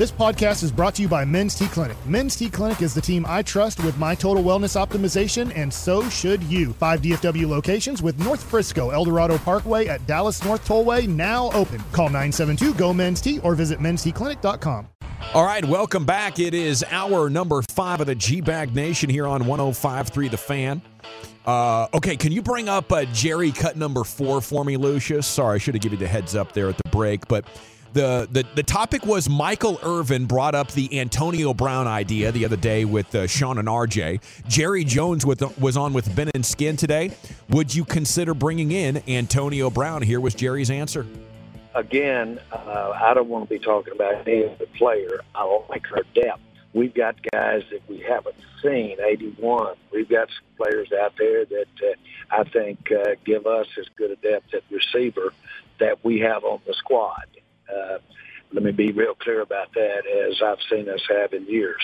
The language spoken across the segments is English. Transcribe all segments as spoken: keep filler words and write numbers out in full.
This podcast is brought to you by Men's T Clinic. Men's T Clinic is the team I trust with my total wellness optimization, and so should you. Five D F W locations with North Frisco, El Dorado Parkway at Dallas North Tollway now open. Call nine seven two, G O, Men's T or visit mens t clinic dot com. All right, welcome back. It is hour number five of the G-Bag Nation here on one oh five point three The Fan. Uh, okay, can you bring up uh, Jerry cut number four for me, Lucius? Sorry, I should have given you the heads up there at the break, but the, the, the topic was Michael Irvin brought up the Antonio Brown idea the other day with uh, Sean and R J. Jerry Jones with, was on with Ben and Skin today. Would you consider bringing in Antonio Brown? Here was Jerry's answer. Again, uh, I don't want to be talking about any other player. I like our depth. We've got guys that we haven't seen, eighty-one. We've got some players out there that uh, I think uh, give us as good a depth at receiver that we have on the squad. Uh, let me be real clear about that, as I've seen us have in years.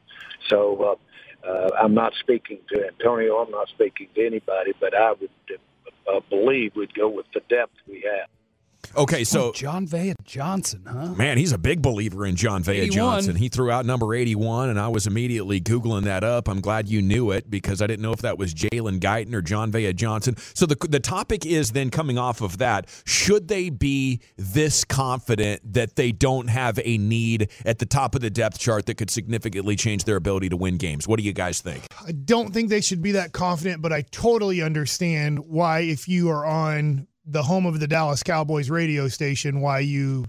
So uh, uh, I'm not speaking to Antonio. I'm not speaking to anybody, but I would uh, believe we'd go with the depth we have. Okay, so oh, John Vea Johnson, huh? Man, he's a big believer in John Vea Johnson. He threw out number eighty-one, and I was immediately Googling that up. I'm glad you knew it because I didn't know if that was Jalen Guyton or John Vea Johnson. So the the topic is then coming off of that, should they be this confident that they don't have a need at the top of the depth chart that could significantly change their ability to win games? What do you guys think? I don't think they should be that confident, but I totally understand why, if you are on the home of the Dallas Cowboys radio station, why you,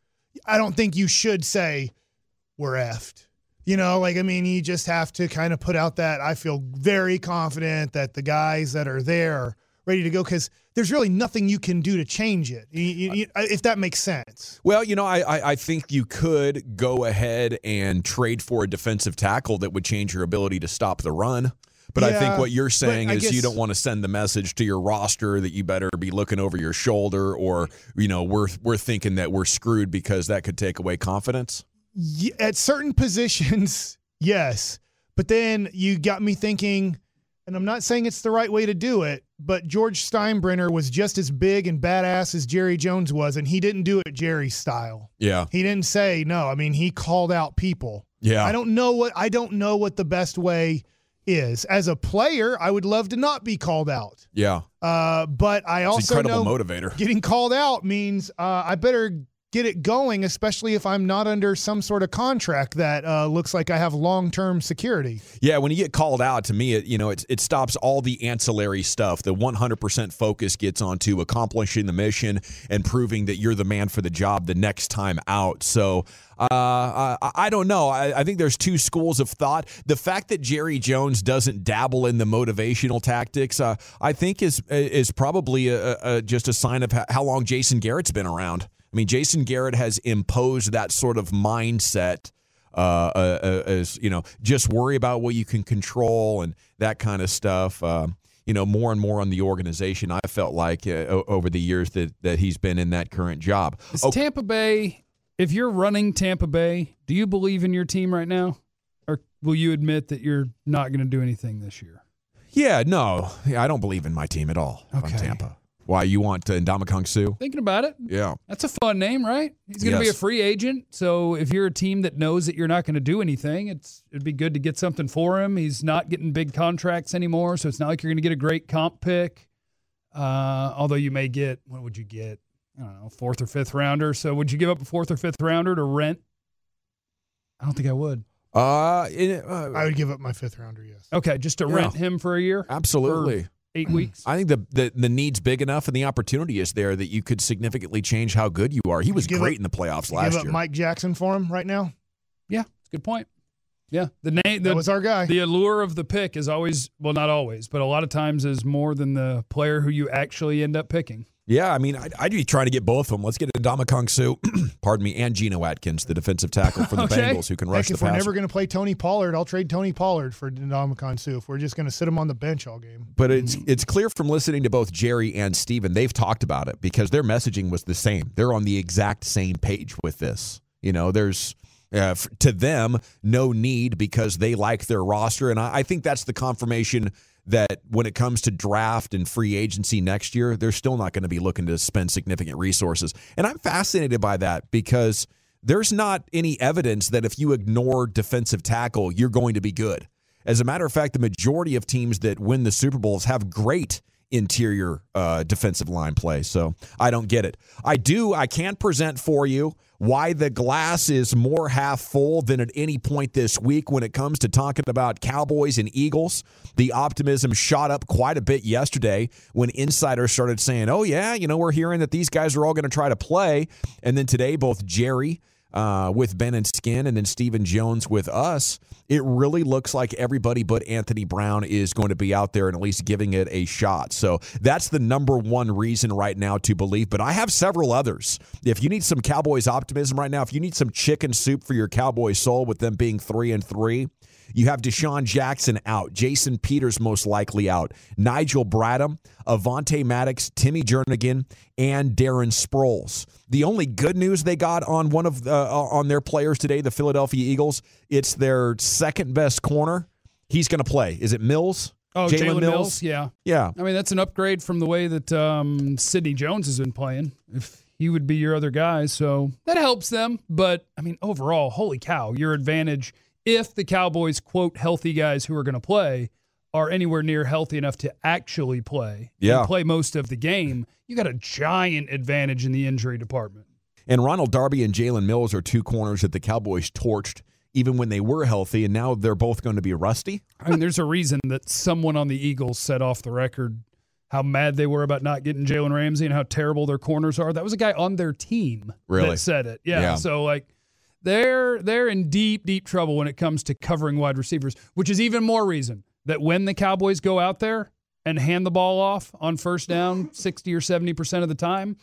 I don't think you should say we're effed. You know, like, I mean, you just have to kind of put out that I feel very confident that the guys that are there are ready to go, because there's really nothing you can do to change it, you, you, if that makes sense. Well, you know, I, I, I think you could go ahead and trade for a defensive tackle that would change your ability to stop the run. But yeah, I think what you're saying is guess, you don't want to send the message to your roster that you better be looking over your shoulder, or, you know, we're we're thinking that we're screwed because that could take away confidence. At certain positions, yes. But then you got me thinking, and I'm not saying it's the right way to do it, but George Steinbrenner was just as big and badass as Jerry Jones was, and he didn't do it Jerry's style. Yeah. He didn't say no. I mean, he called out people. Yeah. I don't know what I don't know what the best way is. As a player, I would love to not be called out. Yeah. Uh, but I it's also incredible know motivator. Getting called out means uh, I better get it going, especially if I'm not under some sort of contract that uh, looks like I have long-term security. Yeah, when you get called out, to me, it, you know, it, it stops all the ancillary stuff. The one hundred percent focus gets onto accomplishing the mission and proving that you're the man for the job the next time out. So uh, I, I don't know. I, I think there's two schools of thought. The fact that Jerry Jones doesn't dabble in the motivational tactics, uh, I think is is probably a, a, just a sign of how long Jason Garrett's been around. I mean, Jason Garrett has imposed that sort of mindset, uh, uh, as, you know, just worry about what you can control and that kind of stuff. Uh, you know, more and more on the organization, I felt like uh, over the years that, that he's been in that current job. Is oh, Tampa Bay, if you're running Tampa Bay, do you believe in your team right now? Or will you admit that you're not going to do anything this year? Yeah, no. Yeah, I don't believe in my team at all. If okay. I'm Tampa. Why, you want uh, Ndamukong Suh? Thinking about it. Yeah. That's a fun name, right? He's going to yes. be a free agent. So if you're a team that knows that you're not going to do anything, it's it'd be good to get something for him. He's not getting big contracts anymore, so it's not like you're going to get a great comp pick. Uh, although you may get, what would you get? I don't know, fourth or fifth rounder. So would you give up a fourth or fifth rounder to rent? I don't think I would. Uh, it, uh I would give up my fifth rounder, yes. Okay, just to yeah. rent him for a year? Absolutely. For eight weeks? I think the, the the need's big enough and the opportunity is there that you could significantly change how good you are. He was great up, in the playoffs you last give up year. Mike Jackson for him right now? Yeah, that's a good point. Yeah, the name that was our guy. The allure of the pick is always, well, not always, but a lot of times is more than the player who you actually end up picking. Yeah, I mean, I'd, I'd be trying to get both of them. Let's get Ndamukong Suh, pardon me, and Geno Atkins, the defensive tackle for the okay. Bengals, who can rush Heck, the if passer. we're never going to play Tony Pollard, I'll trade Tony Pollard for Ndamukong Suh if we're just going to sit him on the bench all game. But it's it's clear from listening to both Jerry and Steven, they've talked about it because their messaging was the same. They're on the exact same page with this. You know, there's, uh, to them, no need because they like their roster. And I, I think that's the confirmation that when it comes to draft and free agency next year, they're still not going to be looking to spend significant resources. And I'm fascinated by that because there's not any evidence that if you ignore defensive tackle, you're going to be good. As a matter of fact, the majority of teams that win the Super Bowls have great interior uh, defensive line play. So I don't get it. I do. I can't present for you why the glass is more half full than at any point this week when it comes to talking about Cowboys and Eagles. The optimism shot up quite a bit yesterday when insiders started saying, oh, yeah, you know, we're hearing that these guys are all going to try to play. And then today, both Jerry Uh, with Ben and Skin and then Stephen Jones with us, it really looks like everybody but Anthony Brown is going to be out there and at least giving it a shot. So that's the number one reason right now to believe. But I have several others. If you need some Cowboys optimism right now, if you need some chicken soup for your Cowboy soul with them being three and three, you have Deshaun Jackson out, Jason Peters most likely out, Nigel Bradham, Avonte Maddox, Timmy Jernigan, and Darren Sproles. The only good news they got on one of uh, on their players today, the Philadelphia Eagles, it's their second best corner. He's going to play. Is it Mills? Oh, Jalen Mills? Mills? Yeah. Yeah. I mean, that's an upgrade from the way that um, Sidney Jones has been playing. If he would be your other guy, so that helps them. But, I mean, overall, holy cow, your advantage if the Cowboys, quote, healthy guys who are going to play are anywhere near healthy enough to actually play yeah. and play most of the game, you got a giant advantage in the injury department. And Ronald Darby and Jalen Mills are two corners that the Cowboys torched even when they were healthy, and now they're both going to be rusty. I mean, there's a reason that someone on the Eagles said off the record how mad they were about not getting Jalen Ramsey and how terrible their corners are. That was a guy on their team really? that said it. Yeah, yeah. So, like, They're they're in deep, deep trouble when it comes to covering wide receivers, which is even more reason that when the Cowboys go out there and hand the ball off on first down sixty or seventy percent of the time,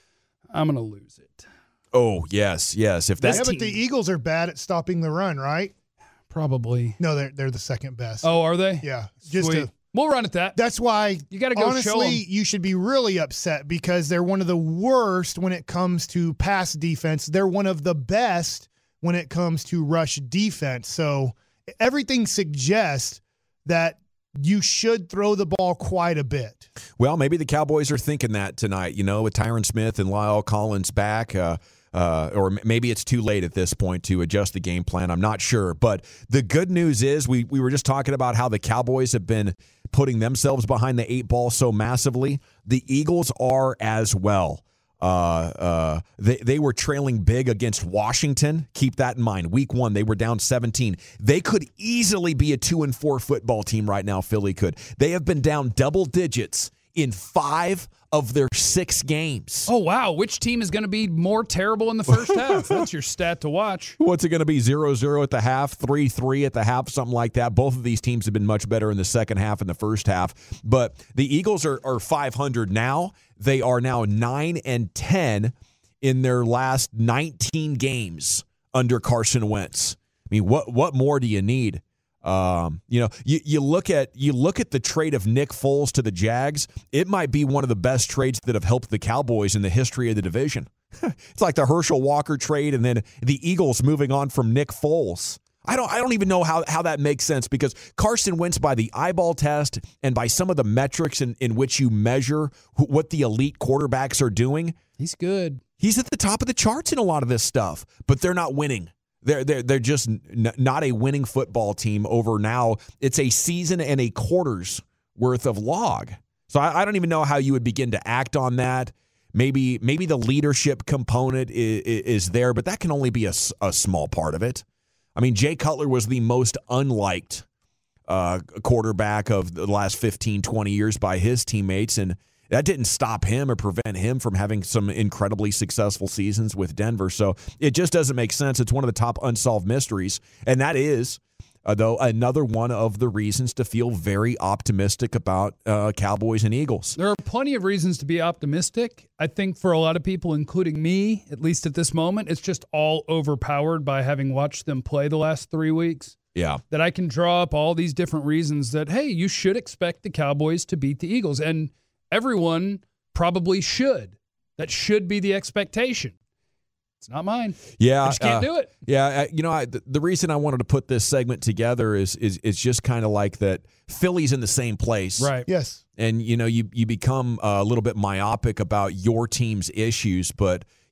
I'm going to lose it. Oh, yes, yes. If that yeah, but the Eagles are bad at stopping the run, right? Probably. No, they're they're the second best. Oh, are they? Yeah. Just Sweet. to, we'll run at that. That's why you got to go honestly, show them. you should be really upset because they're one of the worst when it comes to pass defense. They're one of the best when it comes to rush defense. So everything suggests that you should throw the ball quite a bit. Well, maybe the Cowboys are thinking that tonight, you know, with Tyron Smith and Lyle Collins back. Uh, uh, or maybe it's too late at this point to adjust the game plan. I'm not sure. But the good news is we, we were just talking about how the Cowboys have been putting themselves behind the eight ball so massively. The Eagles are as well. Uh, uh, they, they were trailing big against Washington. Keep that in mind. Week one, they were down seventeen. They could easily be a two and four football team right now. Philly could. They have been down double digits in five of their six games. Oh, wow. Which team is going to be more terrible in the first half? That's your stat to watch. What's it going to be? zero zero at the half, three three at the half, something like that. Both of these teams have been much better in the second half and the first half. But the Eagles are, are five hundred now. They are now nine and ten in their last nineteen games under Carson Wentz. I mean, what what more do you need? Um, you know, you, you look at you look at the trade of Nick Foles to the Jags. It might be one of the best trades that have helped the Cowboys in the history of the division. It's like the Herschel Walker trade, and then the Eagles moving on from Nick Foles. I don't I don't even know how, how that makes sense because Carson Wentz, by the eyeball test and by some of the metrics in, in which you measure wh- what the elite quarterbacks are doing, he's good. He's at the top of the charts in a lot of this stuff, but they're not winning. They're they're they're just n- not a winning football team over now. It's a season and a quarter's worth of log. So I, I don't even know how you would begin to act on that. Maybe maybe the leadership component is, is there, but that can only be a, a small part of it. I mean, Jay Cutler was the most unliked uh, quarterback of the last fifteen, twenty years by his teammates, and that didn't stop him or prevent him from having some incredibly successful seasons with Denver. So it just doesn't make sense. It's one of the top unsolved mysteries, and that is, uh, though, another one of the reasons to feel very optimistic about uh, Cowboys and Eagles. There are plenty of reasons to be optimistic. I think for a lot of people, including me, at least at this moment, it's just all overpowered by having watched them play the last three weeks. Yeah. That I can draw up all these different reasons that, hey, you should expect the Cowboys to beat the Eagles. And everyone probably should. That should be the expectation. It's not mine. Yeah, I just can't uh, do it. Yeah, you know, I, the, the reason I wanted to put this segment together is is is just kind of like that. Philly's in the same place, Right? Yes. And you know, you you become a little bit myopic about your team's issues, but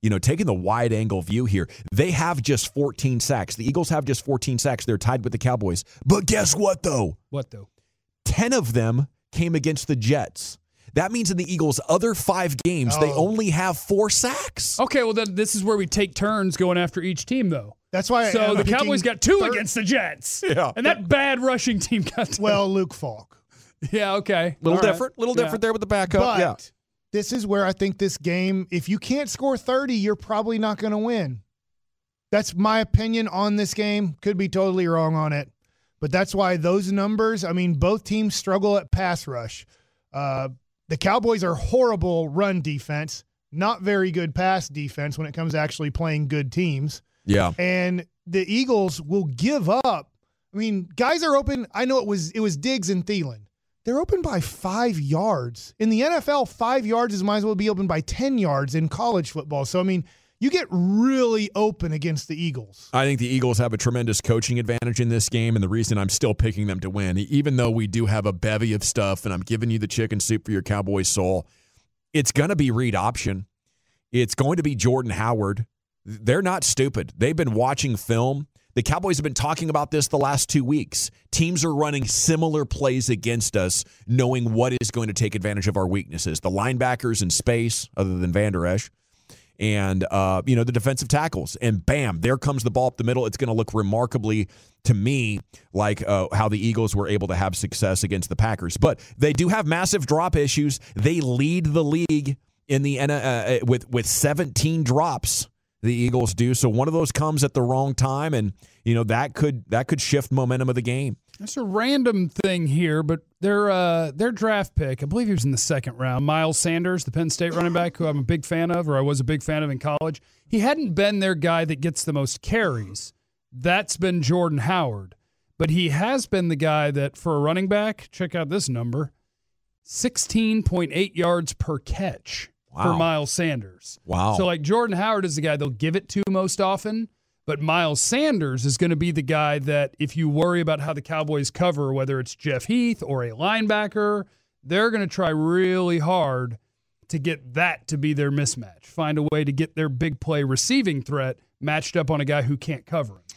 you know, taking the wide angle view here, they have just fourteen sacks. The Eagles have just fourteen sacks. They're tied with the Cowboys. But guess what, though? What, though? ten of them came against the Jets. That means in the Eagles' other five games, oh. they only have four sacks. Okay, well, then this is where we take turns going after each team, though. That's why. So I'm the Cowboys got two third. against the Jets. Yeah. And that bad rushing team got two. Well, Luke Falk. Yeah, okay. Little All different. right. Little yeah. different there with the backup. But yeah. this is where I think this game, if you can't score thirty, you're probably not going to win. That's my opinion on this game. Could be totally wrong on it. But that's why those numbers, I mean, both teams struggle at pass rush. Uh, the Cowboys are horrible run defense, not very good pass defense when it comes to actually playing good teams. Yeah. And the Eagles will give up. I mean, guys are open. I know it was it was Diggs and Thielen. They're open by five yards. In the N F L, five yards is might as well be open by ten yards in college football. So, I mean, you get really open against the Eagles. I think the Eagles have a tremendous coaching advantage in this game, and the reason I'm still picking them to win, even though we do have a bevy of stuff, and I'm giving you the chicken soup for your Cowboy soul, it's going to be read option. It's going to be Jordan Howard. They're not stupid. They've been watching film. The Cowboys have been talking about this the last two weeks. Teams are running similar plays against us, knowing what is going to take advantage of our weaknesses. The linebackers in space, other than Van Der Esch, and uh, you know, the defensive tackles. And bam, there comes the ball up the middle. It's going to look remarkably, to me, like uh, how the Eagles were able to have success against the Packers. But they do have massive drop issues. They lead the league in the uh, with with seventeen drops. The Eagles do. So one of those comes at the wrong time, and you know that could that could shift momentum of the game. That's a random thing here, but their uh, their draft pick, I believe he was in the second round, Miles Sanders, the Penn State running back, who I'm a big fan of, or I was a big fan of in college. He hadn't been their guy that gets the most carries. That's been Jordan Howard. But he has been the guy that, for a running back, check out this number, sixteen point eight yards per catch. Wow. For Miles Sanders. Wow. So, like, Jordan Howard is the guy they'll give it to most often, but Miles Sanders is going to be the guy that if you worry about how the Cowboys cover, whether it's Jeff Heath or a linebacker, they're going to try really hard to get that to be their mismatch, find a way to get their big play receiving threat matched up on a guy who can't cover him.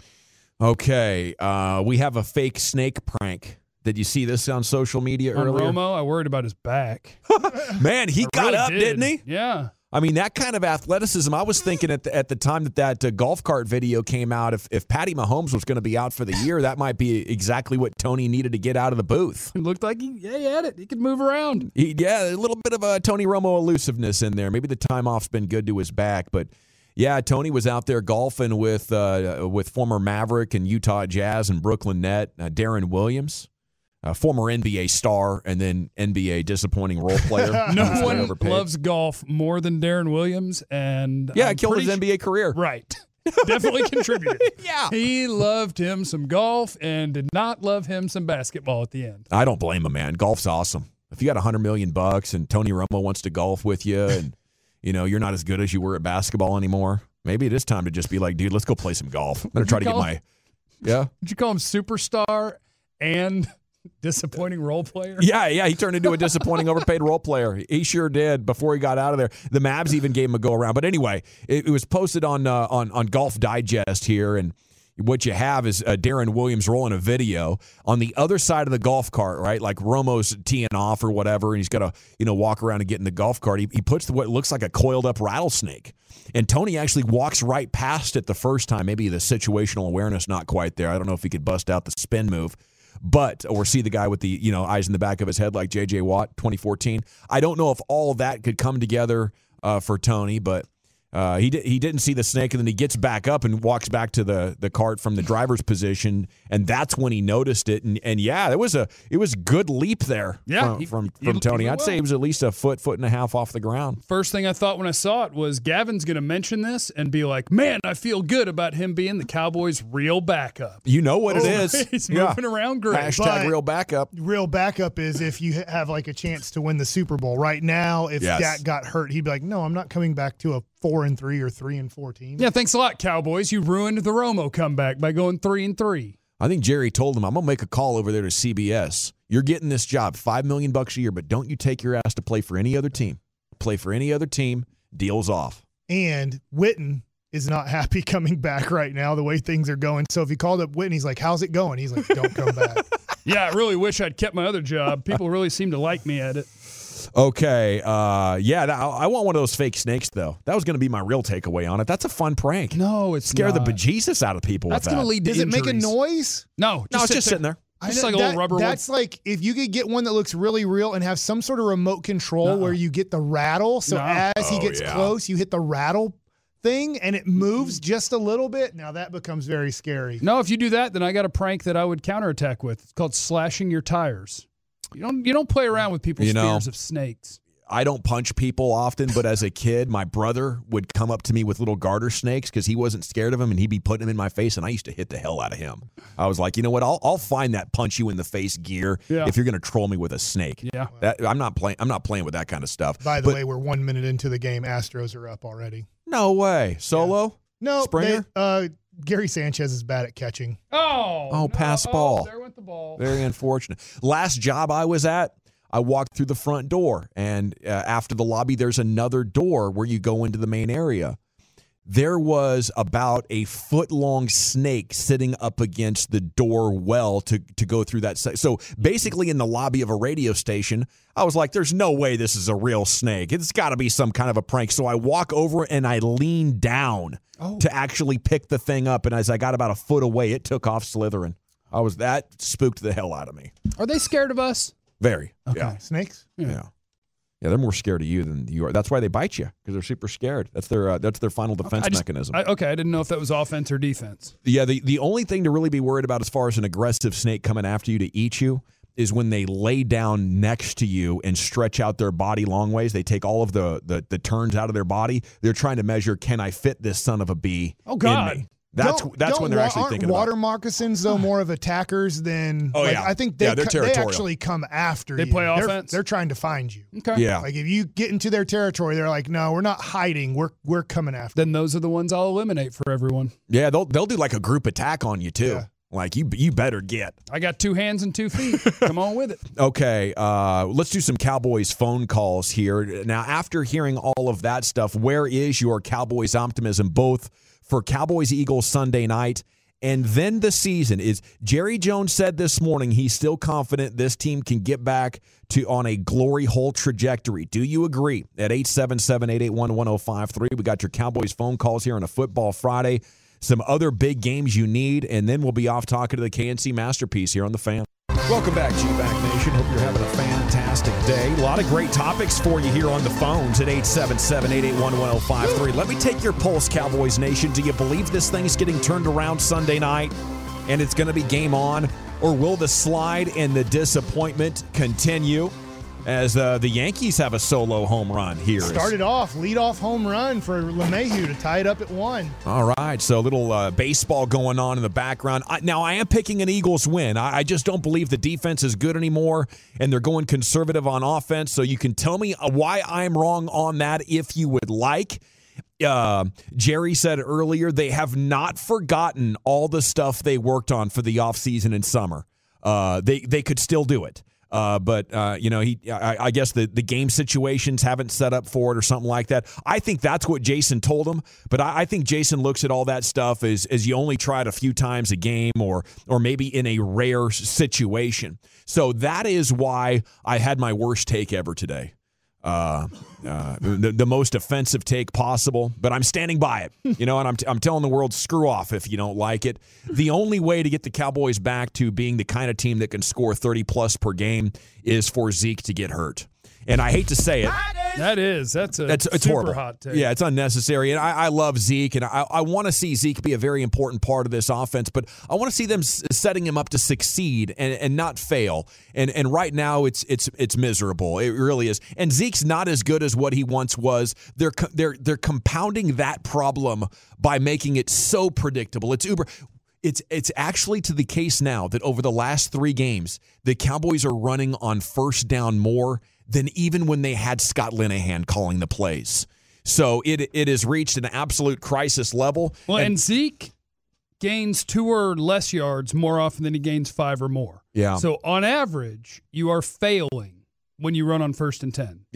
Okay, uh, we have a fake snake prank. Did you see this on social media on earlier? Romo, I worried about his back. Man, he I got really up, did. didn't he? Yeah. I mean, that kind of athleticism, I was thinking at the, at the time that that uh, golf cart video came out, if, if Patty Mahomes was going to be out for the year, that might be exactly what Tony needed to get out of the booth. It looked like he, yeah, he had it. He could move around. He, yeah, a little bit of a Tony Romo elusiveness in there. Maybe the time off's been good to his back, but yeah, Tony was out there golfing with uh, with former Maverick and Utah Jazz and Brooklyn Net, uh, Darren Williams. Uh, former N B A star and then N B A disappointing role player. No one overpaid. Loves golf more than Darren Williams, and yeah, I'm it killed his sh- N B A career. Right, definitely contributed. Yeah, he loved him some golf and did not love him some basketball at the end. I don't blame him, man. Golf's awesome. If you got a hundred million bucks and Tony Romo wants to golf with you, and you know you're not as good as you were at basketball anymore, maybe it is time to just be like, dude, let's go play some golf. I'm gonna try to get my. Yeah. Did you call him superstar and disappointing role player? Yeah, yeah. He turned into a disappointing overpaid role player. He sure did before he got out of there. The Mavs even gave him a go around. But anyway, it, it was posted on uh, on on Golf Digest here, and what you have is uh, Darren Williams rolling a video on the other side of the golf cart, right? Like Romo's teeing off or whatever, and he's got to you know walk around and get in the golf cart. He, he puts the, what looks like a coiled up rattlesnake, and Tony actually walks right past it the first time. Maybe the situational awareness not quite there. I don't know if he could bust out the spin move. But, or see the guy with the, you know, eyes in the back of his head like J J Watt, twenty fourteen. I don't know if all of that could come together uh, for Tony, but uh, he, di- he didn't see the snake, and then he gets back up and walks back to the, the cart from the driver's position, and that's when he noticed it. And, and yeah, it was a it was a good leap there yeah, from, he, from, he, from Tony. he I'd well. say he was at least a foot, foot and a half off the ground. First thing I thought when I saw it was Gavin's going to mention this and be like, man, I feel good about him being the Cowboys' real backup. You know what Oh, it is. He's Yeah. moving around great. Hashtag But- real backup. Real backup is if you have like a chance to win the Super Bowl. Right now, if Yes. Dak got hurt, he'd be like, no, I'm not coming back to a four and three or three and four team. Yeah, thanks a lot, Cowboys. You ruined the Romo comeback by going three and three. I think Jerry told him, I'm going to make a call over there to C B S. You're getting this job, five million dollars bucks a year, but don't you take your ass to play for any other team. Play for any other team, deal's off. And Witten is not happy coming back right now, the way things are going. So if he called up Witten, he's like, how's it going? He's like, don't come back. Yeah, I really wish I'd kept my other job. People really seem to like me at it. Okay. Uh, yeah, that, I want one of those fake snakes, though. That was going to be my real takeaway on it. That's a fun prank. No, it's Scare not. the bejesus out of people That's with that. going to lead to Does injuries. it make a noise? No, just no, it's sit just there. sitting there. Just I like know, a that, little rubber That's one. like if you could get one that looks really real and have some sort of remote control Nuh-uh. where you get the rattle. So No. as he Oh, gets yeah. close, you hit the rattle thing and it moves just a little bit. Now that becomes very scary. No, if you do that, then I got a prank that I would counterattack with. It's called slashing your tires. You don't you don't play around with people's You know, fears of snakes. I don't punch people often, but as a kid, my brother would come up to me with little garter snakes because he wasn't scared of them, and he'd be putting them in my face, and I used to hit the hell out of him. I was like, you know what? I'll I'll find that punch you in the face gear Yeah. if you're going to troll me with a snake. Yeah. That, I'm not playing. I'm not playing with that kind of stuff. By the But way, we're one minute into the game. Astros are up already. no way. Solo. No, Springer? they, uh, Gary Sanchez is bad at catching. Oh, Oh, no. pass Oh, ball. there went the ball. Very unfortunate. Last job I was at, I walked through the front door, and uh, after the lobby, there's another door where you go into the main area. There was about a foot-long snake sitting up against the door well to, to go through that. Se- so basically in the lobby of a radio station, I was like, there's no way this is a real snake. It's got to be some kind of a prank. So I walk over and I lean down Oh. to actually pick the thing up, and as I got about a foot away, it took off slithering. I was that spooked the hell out of me. Are they scared of us? Very. Okay. Yeah. Snakes? Yeah. yeah. They're more scared of you than you are. That's why they bite you, because they're super scared. That's their uh, that's their final defense I just- mechanism. I, okay, I didn't know if that was offense or defense. yeah, the, the only thing to really be worried about as far as an aggressive snake coming after you to eat you is when they lay down next to you and stretch out their body long ways. They take all of the the, the turns out of their body. They're trying to measure, can I fit this son of a bee Oh, God. in me? That's Don't- that's don't when they're wa- actually aren't thinking water about it. moccasins, though, more of attackers than. Oh, like, yeah. I think they, Yeah, they're co- they territorial. actually come after They you. play They're- offense? They're trying to find you. Okay. Yeah. Like if you get into their territory, they're like, no, we're not hiding. We're we're coming after. Then those are the ones I'll eliminate for everyone. Yeah, they'll they'll do like a group attack on you too. Yeah. Like you you better get. I got two hands and two feet. Come on with it. Okay, uh, let's do some Cowboys phone calls here. Now, after hearing all of that stuff, where is your Cowboys optimism, both for Cowboys-Eagles Sunday night and then the season? Is Jerry Jones said this morning he's still confident this team can get back to on a glory hole trajectory. Do you agree? At eight seven seven, eight eight one, one oh five three, we got your Cowboys phone calls here on a Football Friday. Some other big games you need, and then we'll be off talking to the K N C Masterpiece here on The Fan. Welcome back, G-Back Nation. Hope you're having a fantastic day. A lot of great topics for you here on the phones at eight seven seven, eight eight one, one oh five three. Let me take your pulse, Cowboys Nation. Do you believe this thing's getting turned around Sunday night and it's going to be game on? Or will the slide and the disappointment continue as uh, the Yankees have a solo home run here? Started off leadoff home run for LeMahieu to tie it up at one. All right, so a little uh, baseball going on in the background. I, now, I am picking an Eagles win. I, I just don't believe the defense is good anymore, and they're going conservative on offense. So you can tell me why I'm wrong on that if you would like. Uh, Jerry said earlier they have not forgotten all the stuff they worked on for the offseason and summer. Uh, they, they could still do it. Uh, but, uh, you know, he. I, I guess the, the game situations haven't set up for it or something like that. I think that's what Jason told him. But I, I think Jason looks at all that stuff as, as you only try it a few times a game or or maybe in a rare situation. So that is why I had my worst take ever today. Uh, uh, the, the most offensive take possible, but I'm standing by it, you know, and I'm, t- I'm telling the world, screw off if you don't like it. The only way to get the Cowboys back to being the kind of team that can score thirty plus per game is for Zeke to get hurt. And I hate to say it. That is. That's a That's, it's super horrible. hot take. Yeah, it's unnecessary. And I, I love Zeke, and I, I want to see Zeke be a very important part of this offense, but I want to see them s- setting him up to succeed and, and not fail. And and right now, it's it's it's miserable. It really is. And Zeke's not as good as what he once was. They're co- they're they're compounding that problem by making it so predictable. It's uber. It's it's actually to the case now that over the last three games, the Cowboys are running on first down more than even when they had Scott Linehan calling the plays. So it it has reached an absolute crisis level. Well, and, and Zeke gains two or less yards more often than he gains five or more. Yeah. So on average, you are failing when you run on first and ten. Yeah.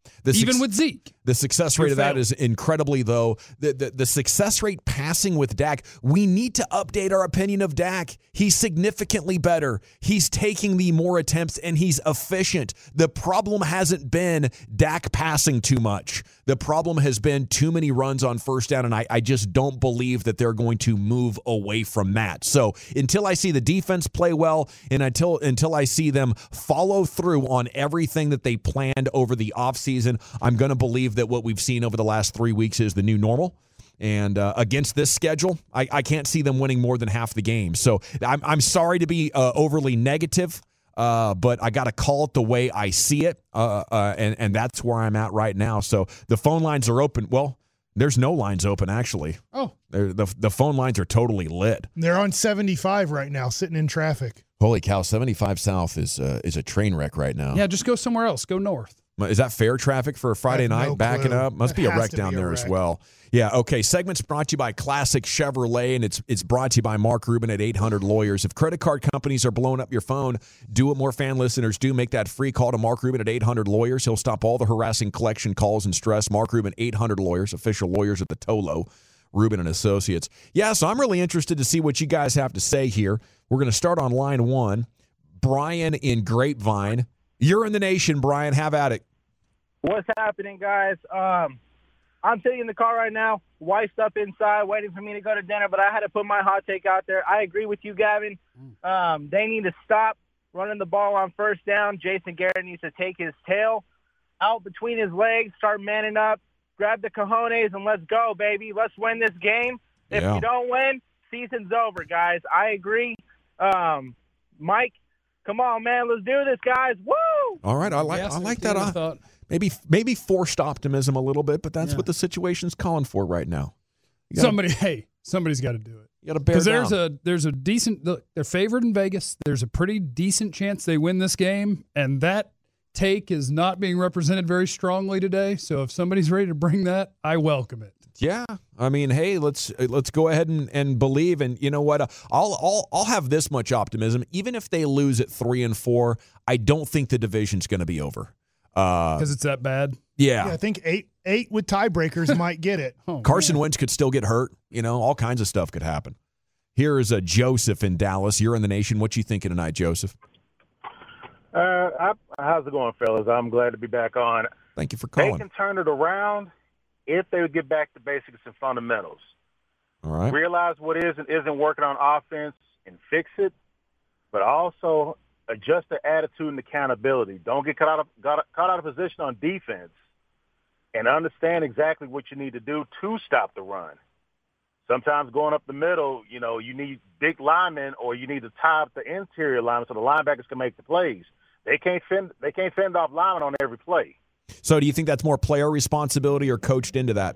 The Even suc- with Zeke. The success rate of that is incredibly low. The, the the success rate passing with Dak, we need to update our opinion of Dak. He's significantly better. He's taking the more attempts, and he's efficient. The problem hasn't been Dak passing too much. The problem has been too many runs on first down, and I, I just don't believe that they're going to move away from that. So until I see the defense play well, and until until I see them follow through on everything that they planned over the offseason, I'm going to believe that what we've seen over the last three weeks is the new normal. And uh, against this schedule, I, I can't see them winning more than half the game. So I'm, I'm sorry to be uh, overly negative, uh, but I got to call it the way I see it, uh, uh, and, and that's where I'm at right now. So the phone lines are open. Well, there's no lines open, actually. Oh. They're, the the phone lines are totally lit. They're on seventy-five right now, sitting in traffic. Holy cow, seventy-five South is uh, is a train wreck right now. Yeah, just go somewhere else. Go north. Is that fair traffic for a Friday night no backing clue. up? Must That be a has wreck to down be a there as wreck. well. Yeah, okay. Segment's brought to you by Classic Chevrolet, and it's it's brought to you by Mark Rubin at eight hundred Lawyers. If credit card companies are blowing up your phone, do what more fan listeners do. Make that free call to Mark Rubin at eight hundred Lawyers. He'll stop all the harassing collection calls and stress. Mark Rubin, eight hundred Lawyers, official lawyers at the Tolo, Rubin and Associates. Yeah, so I'm really interested to see what you guys have to say here. We're going to start on line one. Brian in Grapevine. You're in the nation, Brian. Have at it. What's happening, guys? Um, I'm sitting in the car right now, wife's up inside, waiting for me to go to dinner, but I had to put my hot take out there. I agree with you, Gavin. Um, they need to stop running the ball on first down. Jason Garrett needs to take his tail out between his legs, start manning up, grab the cojones, and let's go, baby. Let's win this game. If Yeah. you don't win, season's over, guys. I agree. Um, Mike, come on, man. Let's do this, guys. Woo! All right, I like Yes, I like I that. Uh, thought. maybe maybe forced optimism a little bit, but that's Yeah. what the situation's calling for right now. You gotta, Somebody, hey, somebody's got to do it. you got to bear Because down. there's a there's a decent look, they're favored in Vegas. There's a pretty decent chance they win this game, and that take is not being represented very strongly today. So if somebody's ready to bring that, I welcome it. Yeah, I mean, hey, let's let's go ahead and, and believe. And you know what? Uh, I'll I'll I'll have this much optimism. Even if they lose at three and four, I don't think the division's going to be over. Because uh, it's that bad. Yeah. Yeah, I think eight eight with tiebreakers might get it. Oh, Carson man. Wentz could still get hurt. You know, all kinds of stuff could happen. Here is a Joseph in Dallas. You're in the nation. What you thinking tonight, Joseph? Uh, I, how's it going, fellas? I'm glad to be back on. Thank you for They calling. can turn it around if they would get back to basics and fundamentals. All right. Realize what is and isn't working on offense and fix it, but also adjust the attitude and accountability. Don't get caught out of, got, caught out of position on defense, and understand exactly what you need to do to stop the run. Sometimes going up the middle, you know, you need big linemen, or you need to tie up the interior linemen so the linebackers can make the plays. They can't fend. They can't fend off linemen on every play. So do you think that's more player responsibility or coached into that?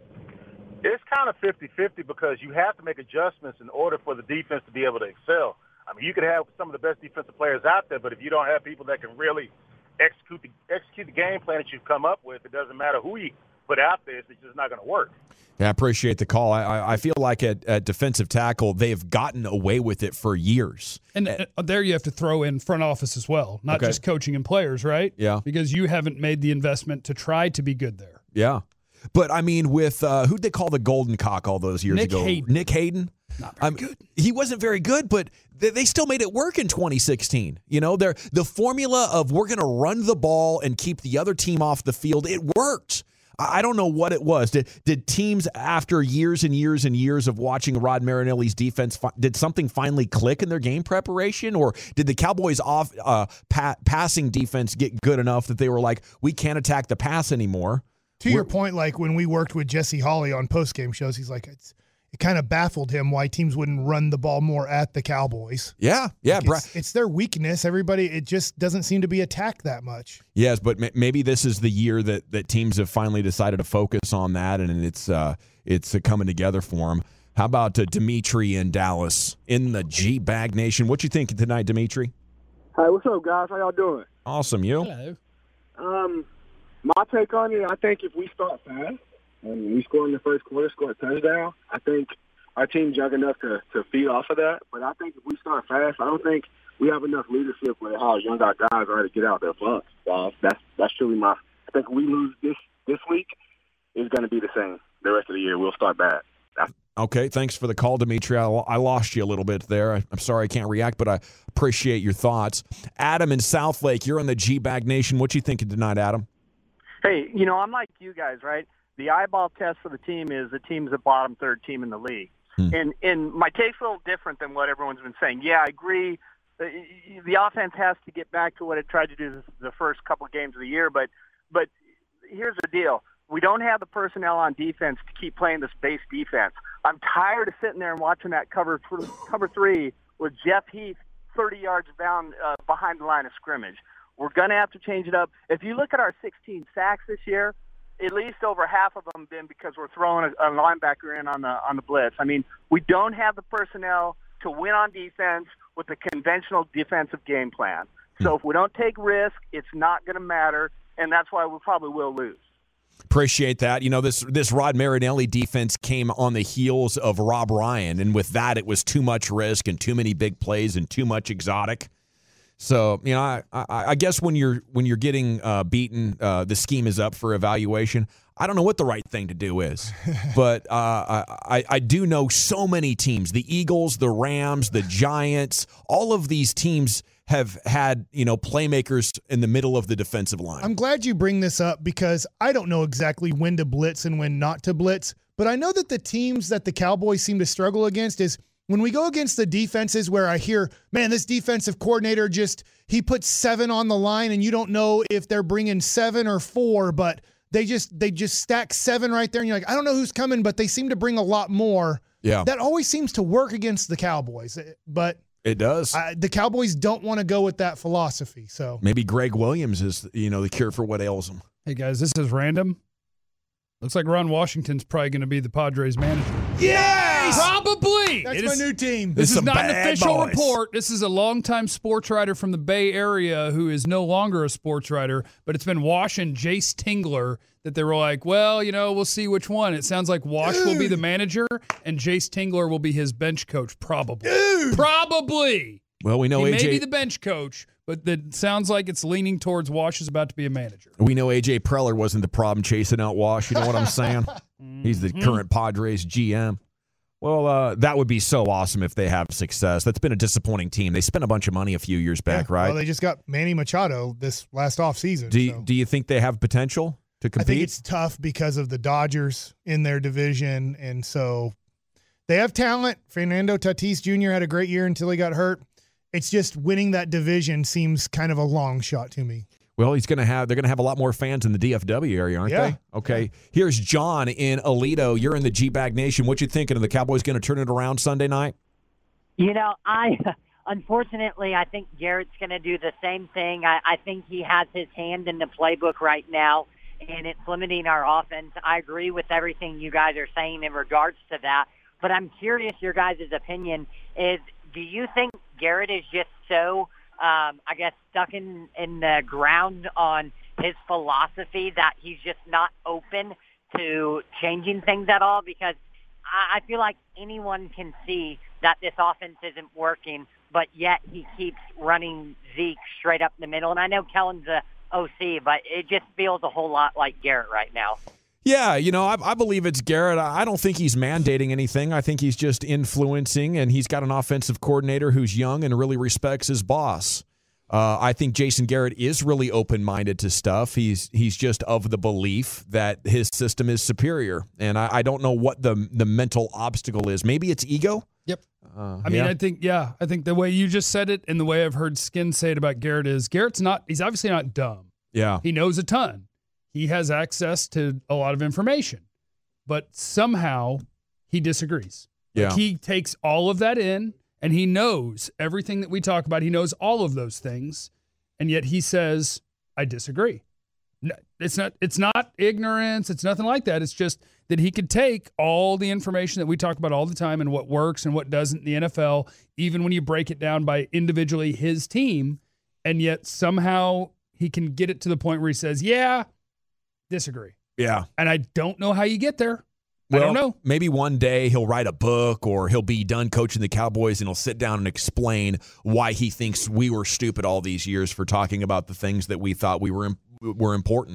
It's kind of fifty-fifty because you have to make adjustments in order for the defense to be able to excel. I mean, you could have some of the best defensive players out there, but if you don't have people that can really execute the, execute the game plan that you've come up with, it doesn't matter who you put out there. It's just not going to work. Yeah, I appreciate the call. I, I- I feel like at, at defensive tackle, they've gotten away with it for years. And uh, there you have to throw in front office as well, not Okay. just coaching and players, right? Yeah. Because you haven't made the investment to try to be good there. Yeah. But, I mean, with uh, who'd they call the golden cock all those years Nick ago? Hayden. Nick Hayden? Not very Um, good. He wasn't very good, but they, they still made it work in twenty sixteen. You know, they're, the formula of we're going to run the ball and keep the other team off the field, it worked. I I don't know what it was. Did, did teams, after years and years and years of watching Rod Marinelli's defense, fi- did something finally click in their game preparation? Or did the Cowboys' off uh, pa- passing defense get good enough that they were like, we can't attack the pass anymore? To your point, like when we worked with Jesse Hawley on post-game shows, he's like, it's, it kind of baffled him why teams wouldn't run the ball more at the Cowboys. Yeah, yeah. Like Bra- it's, it's their weakness. Everybody, it just doesn't seem to be attacked that much. Yes, but m- maybe this is the year that, that teams have finally decided to focus on that, and it's uh, it's uh, coming together for them. How about uh, Dimitri in Dallas in the G-Bag Nation? What you think tonight, Dimitri? Hey, what's up, guys? How y'all doing? Awesome, you? Hello. Um, my take on it, I think if we start fast and we score in the first quarter, score a touchdown, I think our team's young enough to, to feed off of that. But I think if we start fast, I don't think we have enough leadership with how young our guys are to get out their funks. So that's that's truly my I think we lose this this week, it's going to be the same. The rest of the year, we'll start bad. That's- Okay, thanks for the call, Dimitri. I, I lost you a little bit there. I, I'm sorry I can't react, but I appreciate your thoughts. Adam in Southlake, you're on the G-Bag Nation. What you thinking tonight, Adam? Hey, you know, I'm like you guys, right? The eyeball test for the team is the team's the bottom third team in the league. Hmm. And and my take's a little different than what everyone's been saying. Yeah, I agree. The, the offense has to get back to what it tried to do the first couple of games of the year, but but here's the deal. We don't have the personnel on defense to keep playing this base defense. I'm tired of sitting there and watching that cover cover three with Jeff Heath thirty yards down uh, behind the line of scrimmage. We're going to have to change it up. If you look at our sixteen sacks this year, at least over half of them have been because we're throwing a, a linebacker in on the on the blitz. I mean, we don't have the personnel to win on defense with the conventional defensive game plan. So if we don't take risk, it's not going to matter, and that's why we probably will lose. Appreciate that. You know, this this Rod Marinelli defense came on the heels of Rob Ryan, and with that, it was too much risk and too many big plays and too much exotic. So, you know, I, I, I guess when you're when you're getting uh, beaten, uh, the scheme is up for evaluation. I don't know what the right thing to do is, but uh, I, I do know so many teams: the Eagles, the Rams, the Giants. All of these teams have had, you know, playmakers in the middle of the defensive line. I'm glad you bring this up because I don't know exactly when to blitz and when not to blitz, but I know that the teams that the Cowboys seem to struggle against is when we go against the defenses where I hear, man, this defensive coordinator just, he puts seven on the line and you don't know if they're bringing seven or four, but they just, they just stack seven right there. And you're like, I don't know who's coming, but they seem to bring a lot more. Yeah. That always seems to work against the Cowboys, but it does. I, the Cowboys don't want to go with that philosophy. So maybe Greg Williams is, you know, the cure for what ails them. Hey, guys, this is random. Looks like Ron Washington's probably going to be the Padres manager. Yes! Probably. That's It my is- new team. This This is some not an bad official boys. report. This is a longtime sports writer from the Bay Area who is no longer a sports writer, but it's been Wash and Jace Tingler that they were like, well, you know, we'll see which one. It sounds like Wash will be the manager and Jace Tingler will be his bench coach, probably. Dude. Probably. Well, we know he A J. may be the bench coach, but it sounds like it's leaning towards Wash is about to be a manager. We know A J Preller wasn't the problem chasing out Wash. You know what I'm saying? He's the current Padres G M. Well, uh, that would be so awesome if they have success. That's been a disappointing team. They spent a bunch of money a few years back, Yeah, right? Well, they just got Manny Machado this last offseason. do you, so. do you think they have potential to I compete? think it's tough because of the Dodgers in their division, and so they have talent. Fernando Tatis Junior had a great year until he got hurt. It's just winning that division seems kind of a long shot to me. Well, he's going to have. They're going to have a lot more fans in the D F W area, aren't Yeah. they? Okay. Here's John in Aledo. You're in the G-Bag Nation. What you thinking? Are the Cowboys going to turn it around Sunday night? You know, I unfortunately I think Garrett's going to do the same thing. I, I think he has his hand in the playbook right now, and it's limiting our offense. I agree with everything you guys are saying in regards to that, but I'm curious your guys' opinion is, do you think Garrett is just so, um, I guess, stuck in, in the ground on his philosophy that he's just not open to changing things at all? Because I, I feel like anyone can see that this offense isn't working, but yet he keeps running Zeke straight up the middle. And I know Kellen's a O C, but it just feels a whole lot like Garrett right now. Yeah, you know, I, I believe it's Garrett. I don't think he's mandating anything. I think he's just influencing, and he's got an offensive coordinator who's young and really respects his boss. Uh, I think Jason Garrett is really open-minded to stuff. He's he's just of the belief that his system is superior, and I, I don't know what the the mental obstacle is. Maybe it's ego. Yep. Uh, I mean, yeah. I think, yeah, I think the way you just said it and the way I've heard Skin say it about Garrett is Garrett's not, he's obviously not dumb. yeah. He knows a ton. He has access to a lot of information, but somehow he disagrees. Yeah. Like he takes all of that in and he knows everything that we talk about. He knows all of those things. And yet he says, I disagree. No, it's not, it's not ignorance. It's nothing like that. It's just that he could take all the information that we talk about all the time and what works and what doesn't in the N F L, even when you break it down by individually his team. And yet somehow he can get it to the point where he says, yeah, disagree. Yeah. And I don't know how you get there. Well, I don't know. Maybe one day he'll write a book or he'll be done coaching the Cowboys and he'll sit down and explain why he thinks we were stupid all these years for talking about the things that we thought we were were important.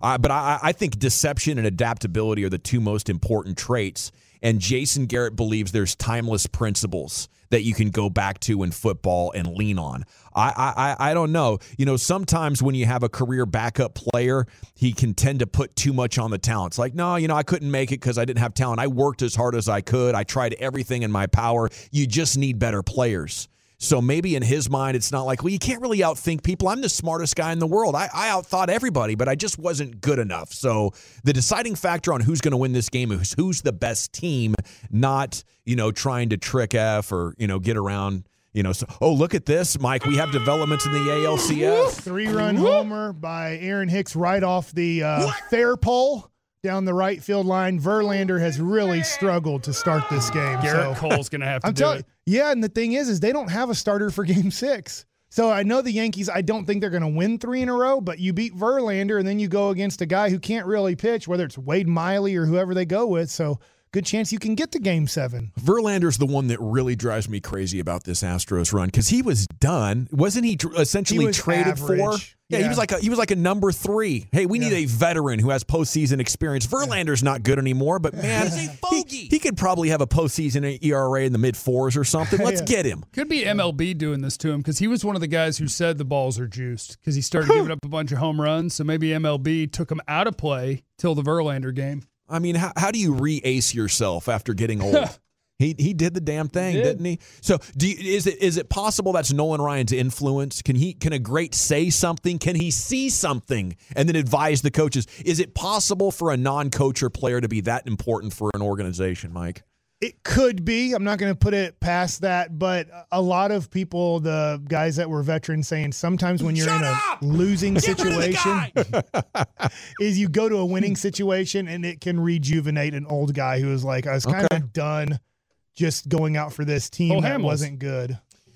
Uh, but I, I think deception and adaptability are the two most important traits. And Jason Garrett believes there's timeless principles that you can go back to in football and lean on. I, I I don't know. You know, sometimes when you have a career backup player, he can tend to put too much on the talent. It's like, no, you know, I couldn't make it because I didn't have talent. I worked as hard as I could. I tried everything in my power. You just need better players. So maybe in his mind, it's not like, well, you can't really outthink people. I'm the smartest guy in the world. I, I outthought everybody, but I just wasn't good enough. So the deciding factor on who's going to win this game is who's the best team, not, you know, trying to trick F or, you know, get around, you know. So, oh, look at this, Mike. We have developments in the A L C S. Three-run homer by Aaron Hicks right off the uh, fair pole. Down the right field line. Verlander has really struggled to start this game. Garrett so. Cole's going to have to I'm do telling it. Yeah, and the thing is, is they don't have a starter for game six. So I know the Yankees, I don't think they're going to win three in a row, but you beat Verlander, and then you go against a guy who can't really pitch, whether it's Wade Miley or whoever they go with. So good chance you can get to game seven. Verlander's the one that really drives me crazy about this Astros run because he was done. Wasn't he tr- essentially He was traded average. for? Yeah, Yeah. he was like a he was like a number three. Hey, we need Yeah. a veteran who has postseason experience. Verlander's not good anymore, but man, He's a bogey. he, he could probably have a postseason E R A in the mid fours or something. Let's Yeah. get him. Could be M L B doing this to him because he was one of the guys who said the balls are juiced because he started giving up a bunch of home runs. So maybe M L B took him out of play till the Verlander game. I mean, how, how do you re-ace yourself after getting old? He he did the damn thing, He did. didn't he? So, do you, is it is it possible that's Nolan Ryan's influence? Can he can a great say something? Can he see something and then advise the coaches? Is it possible for a non-coach or player to be that important for an organization, Mike? It could be. I'm not going to put it past that, but a lot of people, the guys that were veterans, saying sometimes when you're Shut in a up! losing Get rid of the situation, guy! is you go to a winning situation and it can rejuvenate an old guy who is like, I was kind of Okay. done just going out for this team Oh, that Hamels. wasn't good.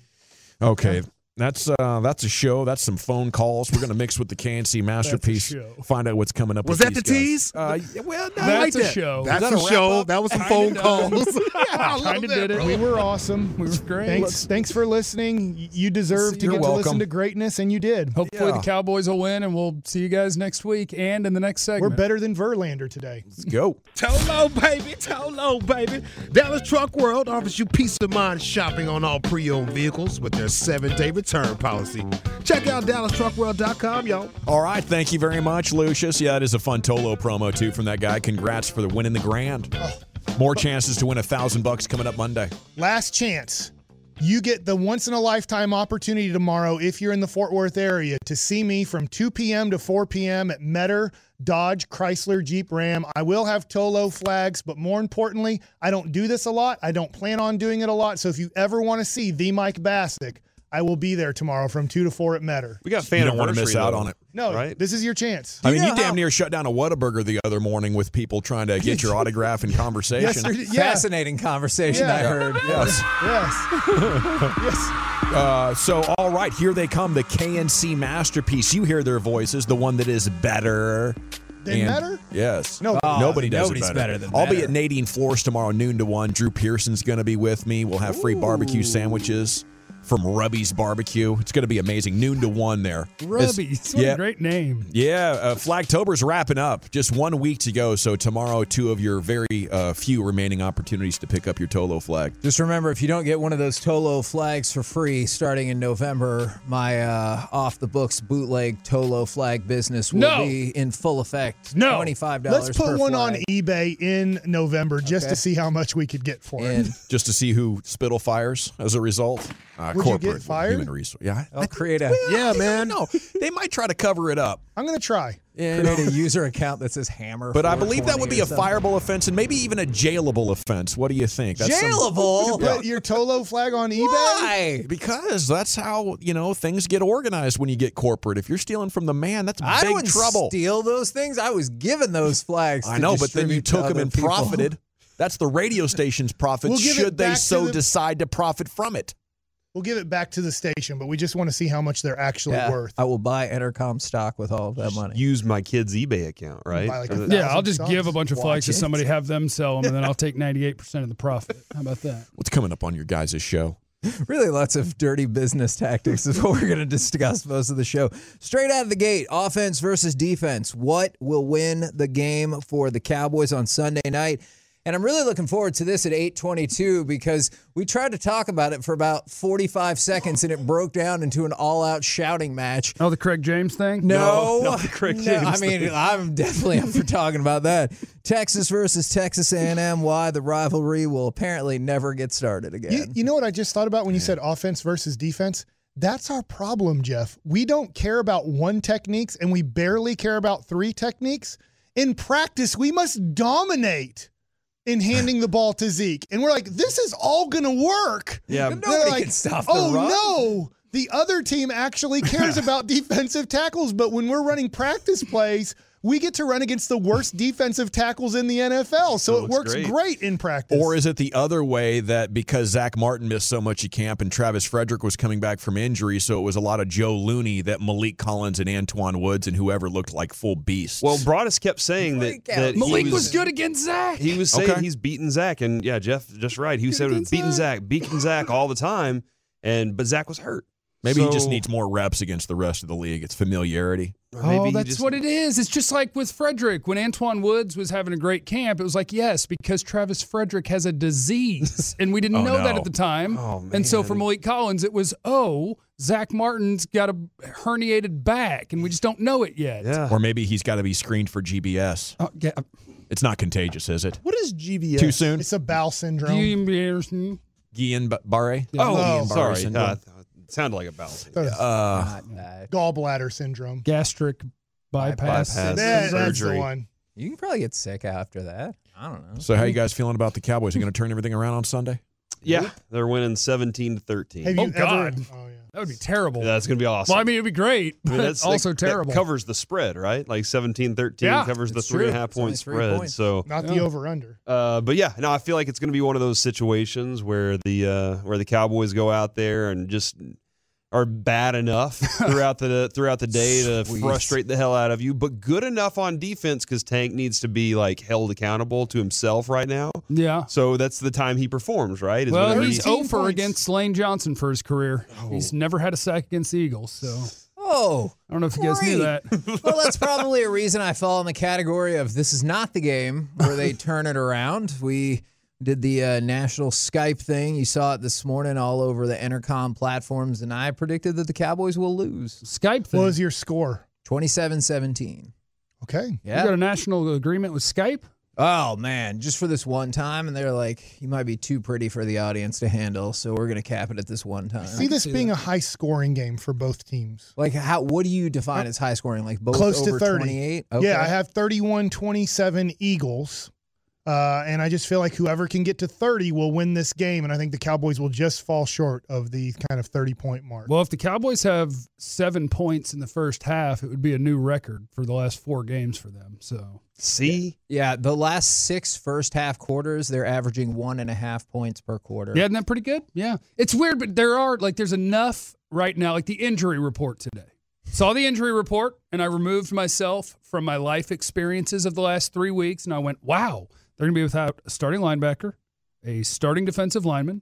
Okay. That's uh, that's a show. That's some phone calls. We're going to mix with the K N C Masterpiece. show. Find out what's coming up Was with that these the guys. tease? Uh, yeah, well, no, That's I like a that. show. That's that a a wrap show. up? That was some Kinda phone done. calls. I love Kinda that, did it. bro. We were awesome. We were great. Thanks, thanks for listening. You deserve to You're get to listen welcome. to greatness, and you did. Hopefully Yeah. the Cowboys will win, and we'll see you guys next week and in the next We're segment. better than Verlander today. Let's go. Tolo, baby. Tolo, baby. Dallas Truck World offers you peace of mind shopping on all pre-owned vehicles with their seven-day return policy. Check out dallas truck world dot com, y'all. All right. Thank you very much, Lucius. Yeah, it is a fun Tolo promo, too, from that guy. Congrats for the winning the grand. More chances to win a thousand bucks coming up Monday. Last chance. You get the once-in-a-lifetime opportunity tomorrow, if you're in the Fort Worth area, to see me from two p.m. to four p.m. at Metter, Dodge, Chrysler, Jeep, Ram. I will have Tolo flags, but more importantly, I don't do this a lot. I don't plan on doing it a lot. So if you ever want to see the Mike Bassick, I will be there tomorrow from two to four at Metter. We got fan You don't want to miss out though. on it. No, Right? this is your chance. I mean, know you damn how- near shut down a Whataburger the other morning with people trying to get your autograph and conversation. Yesterday, yeah. Fascinating conversation, Yeah. I heard. Yes. Yes. yes. Uh, so, all right, here they come, the K N C Masterpiece. You hear their voices, the one that is better. Than And- Metter? Yes. No. Oh, Nobody does nobody's it better. better than I'll be Metter. at Nadine Floors tomorrow, noon to one. Drew Pearson's going to be with me. We'll have free barbecue sandwiches from Rubby's Barbecue. It's going to be amazing. Noon to one there. Rubbies. What yeah. a great name. Yeah, uh, Flagtober's wrapping up. Just one week to go. So tomorrow, two of your very uh, few remaining opportunities to pick up your Tolo flag. Just remember, if you don't get one of those Tolo flags for free starting in November, my uh, off-the-books bootleg Tolo flag business will No. be in full effect. No. twenty-five dollars Let's put per one flag. on eBay in November just Okay. to see how much we could get for it. And Just to see who spittle fires as a result. Uh, Would you corporate get fired? human resource. Yeah, I- I'll create a Yeah, man. No, they might try to cover it up. I'm going to try. Yeah, create a user account that says Hammer. but I believe that would be a four twenty or fireable offense and maybe even a jailable offense. What do you think? something. some- Jailable. Put your Tolo flag on eBay? Why? because that's how, you know, things get organized when you get corporate. If you're stealing from the man, that's I big wouldn't trouble. steal those things. I was given those flags. I to know, but then you distribute to took them other and people. profited. That's the radio station's profits We'll give it should they back to so the- decide to profit from it. We'll give it back to the station, but we just want to see how much they're actually Yeah, worth. I will buy Entercom stock with all of that money. Use my kid's eBay account, right? Buy like a Or the- thousand Yeah, I'll just stocks. give a bunch of flags to Watch it. somebody, have them sell them, and then I'll take ninety-eight percent of the profit. How about that? What's coming up on your guys' show? Really lots of dirty business tactics is what we're going to discuss most of the show. Straight out of the gate, offense versus defense. What will win the game for the Cowboys on Sunday night? And I'm really looking forward to this at eight twenty-two because we tried to talk about it for about forty-five seconds and it broke down into an all-out shouting match. Oh, the Craig James thing? No. No, not the Craig no, James I mean, thing. I'm definitely up for talking about that. Texas versus Texas A and M. Why the rivalry will apparently never get started again. You, you know what I just thought about when you said offense versus defense? That's our problem, Jeff. We don't care about one techniques and we barely care about three techniques. In practice, we must dominate in handing the ball to Zeke. And we're like, this is all going to work. Yeah. Nobody They're like, can stop the oh, run. no. The other team actually cares about defensive tackles, but when we're running practice plays, we get to run against the worst defensive tackles in the N F L. So That it looks works great. great in practice. Or is it the other way that because Zach Martin missed so much at camp and Travis Frederick was coming back from injury, so it was a lot of Joe Looney, that Malik Collins and Antoine Woods and whoever looked like full beasts? Well, Broadus kept saying that, that Malik he was, was good against Zach. He was saying Okay. he's beating Zach, and yeah, Jeff just right. He said against beating Zach, beating Zach all the time, and but Zach was hurt. Maybe So- he just needs more reps against the rest of the league. It's familiarity. or maybe Oh, he that's just- what it is. It's just like with Frederick. When Antoine Woods was having a great camp, it was like, yes, because Travis Frederick has a disease. And we didn't Oh, know that no. at the time. Oh, and so man. for Malik Collins, it was, oh, Zach Martin's got a herniated back, and we just don't know it yet. Yeah. Or maybe he's got to be screened for G B S. Oh, yeah. It's not contagious, is it? What is G B S? Too soon? It's a bowel syndrome. Guillain-Barré. Guillain-Barré? Oh, Oh. sorry. syndrome. Uh, it sounded like a bowel. Uh, Not bad. Gallbladder syndrome. Gastric bypass. Bypass. That- that's the surgery. one. You can probably get sick after that. I don't know. so how you guys feeling about the Cowboys? Are you going to turn everything around on Sunday? Yeah, they're winning seventeen to thirteen. Have you Oh, ever? God. Oh, yeah. That would be terrible. Yeah, that's gonna be awesome. Well, I mean, it'd be great, but I mean, that's also that, terrible. That covers the spread, right? Like seventeen thirteen Yeah, covers the it's three and a true. half It's only point three spread. points. So, Not the Yeah. over-under. uh, but yeah, no, I feel like it's going to be one of those situations where the uh, where the Cowboys go out there and just are bad enough throughout the throughout the day to Sweet. frustrate the hell out of you, but good enough on defense because Tank needs to be like held accountable to himself right now. Yeah. So that's the time he performs, right? Is Well, whenever he's he- over points. against Lane Johnson for his career. Oh. He's never had a sack against the Eagles, so Oh, I don't know if you guys knew Great. that. well, that's probably a reason I fall in the category of this is not the game where they turn it around. We did the uh, national Skype thing. You saw it this morning all over the Intercom platforms, and I predicted that the Cowboys will lose Skype thing. What was your score? twenty-seven seventeen. Okay. You got a national agreement with Skype? Oh, man, just for this one time. And they're like, you might be too pretty for the audience to handle, so we're going to cap it at this one time. See this being a high-scoring game for both teams. Like, how? What do you define as high scoring? Like both Close to over thirty. twenty-eight? Yeah, I have thirty-one twenty-seven Eagles. Uh, and I just feel like whoever can get to thirty will win this game. And I think the Cowboys will just fall short of the kind of thirty-point mark. Well, if the Cowboys have seven points in the first half, it would be a new record for the last four games for them. So see, Yeah, the last six first half quarters, they're averaging one and a half points per quarter. yeah, isn't that pretty good? Yeah. It's weird, but there are, like, there's enough right now, like the injury report today. Saw the injury report, and I removed myself from my life experiences of the last three weeks, and I went, wow, they're going to be without a starting linebacker, a starting defensive lineman,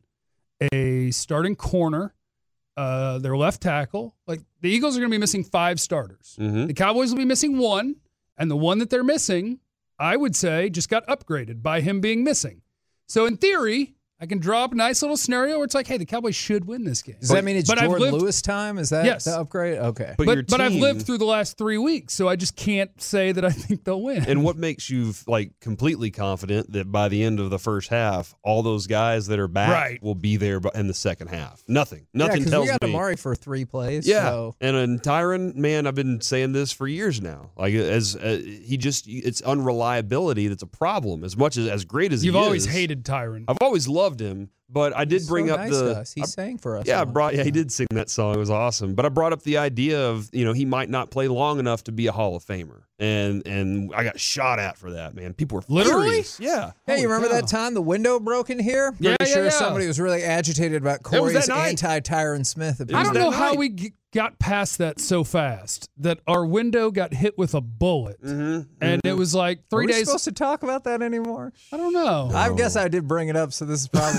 a starting corner, uh, their left tackle. Like, the Eagles are going to be missing five starters. Mhm. The Cowboys will be missing one, and the one that they're missing, I would say, just got upgraded by him being missing. So in theory, I can draw up a nice little scenario where it's like, hey, the Cowboys should win this game. Does that mean it's But I've Jordan lived- Lewis time? Is that Yes. the upgrade? Okay. but, But, your but I've team- lived through the last three weeks, so I just can't say that I think they'll win. And what makes you like completely confident that by the end of the first half, all those guys that are back Right. will be there bu- in the second half? Nothing. Nothing yeah, 'cause tells we got me. Amari for three plays. Yeah, So. and in Tyron, man, I've been saying this for years now. Like as uh, he just, it's unreliability that's a problem. As much as as great as You've he always is. hated Tyron. I've always loved him, but I did He's bring so up nice the. to us. He I- sang for us. yeah, I once. brought. Yeah, he did sing that song. It was awesome. But I brought up the idea of you know he might not play long enough to be a Hall of Famer, and and I got shot at for that. Man, people were Literally? furious. Yeah. Hey, you Holy remember cow. that time the window broke in here? Yeah, Pretty yeah, sure yeah. somebody was really agitated about That was Corey's that night. anti-Tyron Smith. It I was don't that know how night. we g- got past that so fast that our window got hit with a bullet. Mm-hmm. And it was like Are three we days. supposed to talk about that anymore? I don't know. I guess I did bring it up, so this is probably my fault.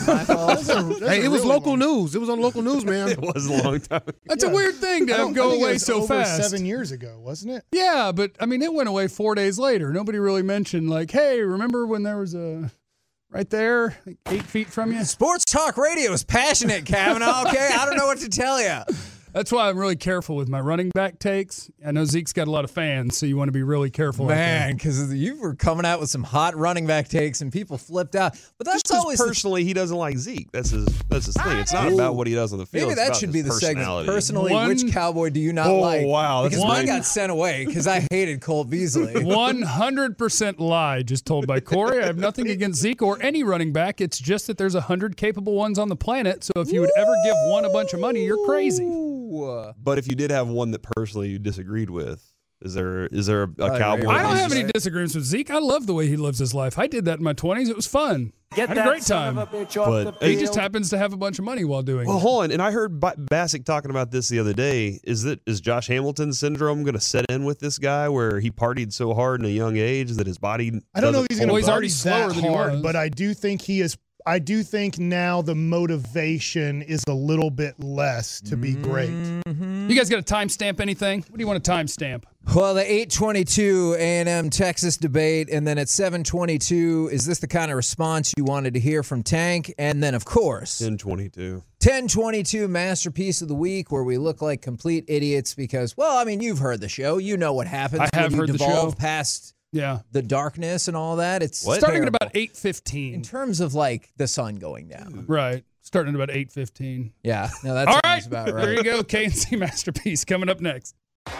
Hey, it was really local long. news. It was on local news, man. It was a long time. That's Yeah. a weird thing to I have don't- go I think it away was so over fast. Seven years ago, wasn't it? Yeah, but I mean, it went away four days later. Nobody really mentioned, like, hey, remember when there was a right there, like eight feet from you? Sports talk radio is passionate, Kavanaugh. Okay, I don't know what to tell you. That's why I'm really careful with my running back takes. I know Zeke's got a lot of fans, so you want to be really careful. out there. Man, because you were coming out with some hot running back takes and people flipped out. But that's Just 'cause always the- personally he doesn't like Zeke. That's his that's his thing. It's not about what he does on the field. Maybe it's that about should his be the segment. personality. Personally, One- which Cowboy do you not Oh, like? wow, that's Because mine great. got sent away because I hated Cole Beasley. one hundred percent lie just told by Corey. I have nothing against Zeke or any running back. It's just that there's one hundred capable ones on the planet. So if you would ever give one a bunch of money, you're crazy. Ooh. But if you did have one that personally you disagreed with, is there is there a, a Right, Cowboy? right, I don't right. have any disagreements with Zeke. I love the way he lives his life. I did that in my twenties. It was fun. Get had a that great son time. of a bitch off But- the He field. just happens to have a bunch of money while doing Well, it. hold on. And I heard ba- Bassick talking about this the other day. Is that is Josh Hamilton syndrome going to set in with this guy where he partied so hard in a young age that his body? I don't know if doesn't he's going hold to he's up? already party slower that than he hard, was. but I do think he is. I do think now the motivation is a little bit less to be great. You guys got to timestamp anything? What do you want to timestamp? Well, the eight twenty-two A and M Texas debate, and then at seven twenty-two, is this the kind of response you wanted to hear from Tank? And then, of course, ten twenty-two. ten twenty-two Masterpiece of the Week, where we look like complete idiots because, well, I mean, you've heard the show. You know what happens I have when you heard the devolve show. past Yeah. the darkness and all that. It's What? Starting terrible. at about eight In fifteen. terms of, like, the sun going down. Right. Starting at about eight fifteen. Yeah, no, that All sounds right. about right. There you go. K and C Masterpiece coming up next.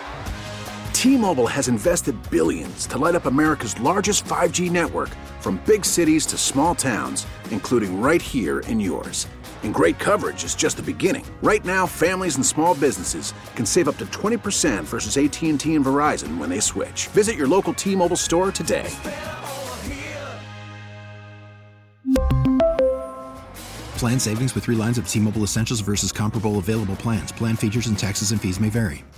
T-Mobile has invested billions to light up America's largest five G network, from big cities to small towns, including right here in yours. And great coverage is just the beginning. Right now, families and small businesses can save up to twenty percent versus A T and T and Verizon when they switch. Visit your local T-Mobile store today. Plan savings with three lines of T-Mobile Essentials versus comparable available plans. Plan features and taxes and fees may vary.